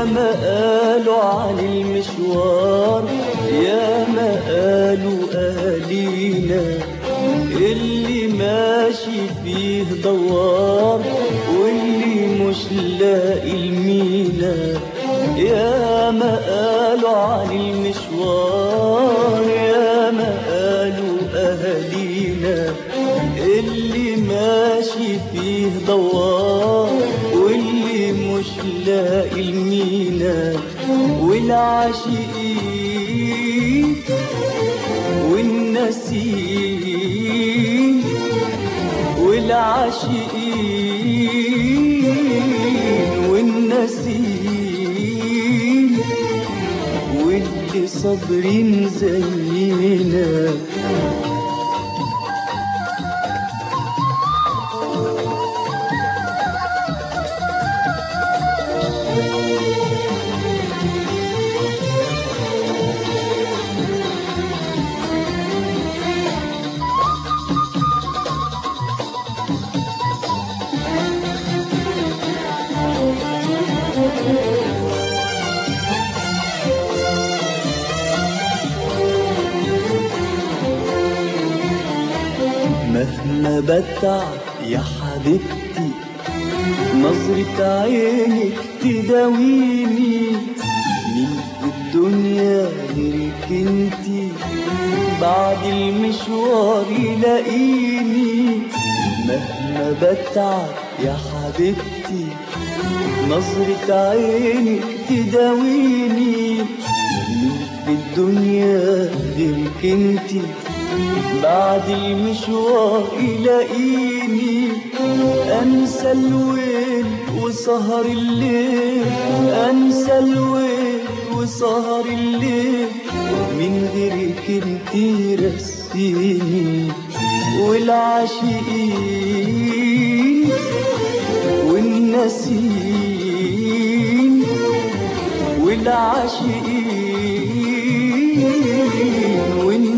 ما قالوا عن المشوار، يا ما قالوا أهالينا اللي ماشي فيه دوار واللي مش لاقي المينا. يا ما قالوا عن المشوار، يا ما قالوا أهالينا اللي ماشي فيه دوار واللي مش لاقي المينا. والعاشقين والناسين، والعاشقين والناسين واللي صابرين زينا. مهما بتعب يا حبيبتي نظرة عينك تداويني. مين في الدنيا غيرك انتي بعد المشوار يلاقيني. مهما بتعب يا حبيبتي نظرة عينك تداويني. مين في الدنيا غيرك انتي بعد المشوار يلاقيني. انسى الويل وسهر الليل، انسى الويل وسهر الليل من غيرك انتي رسيني. والعاشقين والناسين، والعاشقين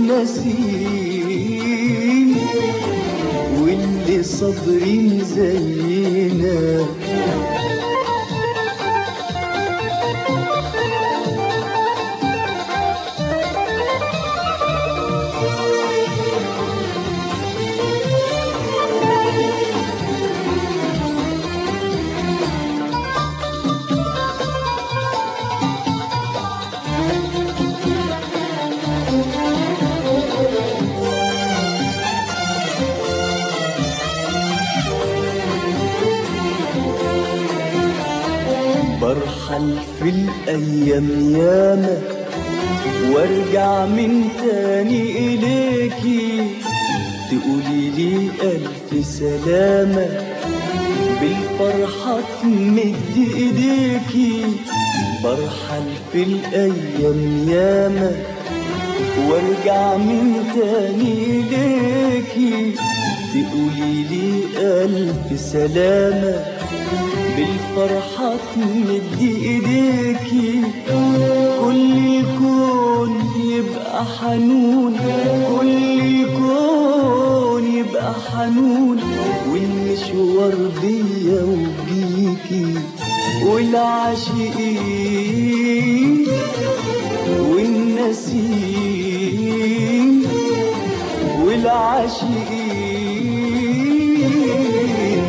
والناسين واللي صابرين زينا. برحل في الأيام ياما وارجع من تاني إليكي. تقولي لي ألف سلامة بالفرحة تمد إيديكي. برحل في الأيام ياما وارجع من تاني إليكي. تقولي لي ألف سلامة بالفرحة تمد ايديكي. كل يكون يبقى حنون، كل يكون يبقى حنون والمشوار بيا وبيكي. والعاشقين والناسين، والعاشقين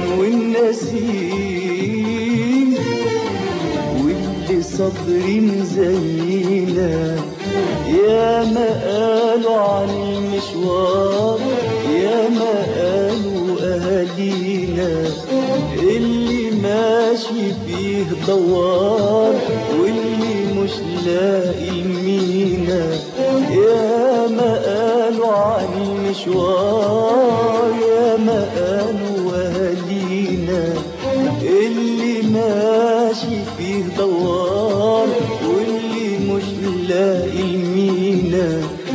والناسين واللي صابرين زينا. يا ما قالوا عن المشوار، يا ما قالوا أهالينا اللي ماشي فيه دوار واللي مش لاقي المينا. يا ما قالوا عن المشوار، يا ما قالوا أهالينا اللي ماشي فيه دوار واللي مش لاقي المينا.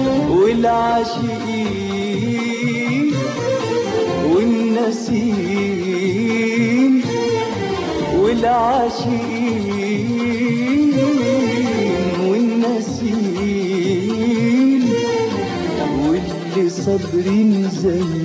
والعاشقين والناسين، والعاشقين والناسين واللي صابرين زي